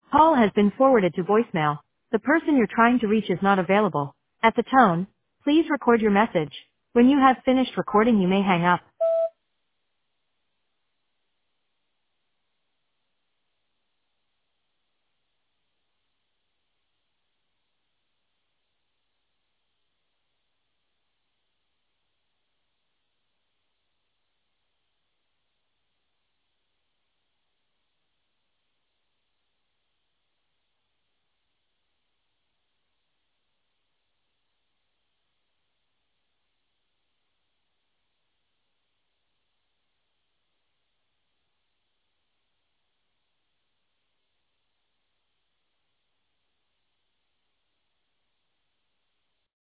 Call has been forwarded to voicemail. The person you're trying to reach is not available. At the tone, please record your message. When you have finished recording, you may hang up.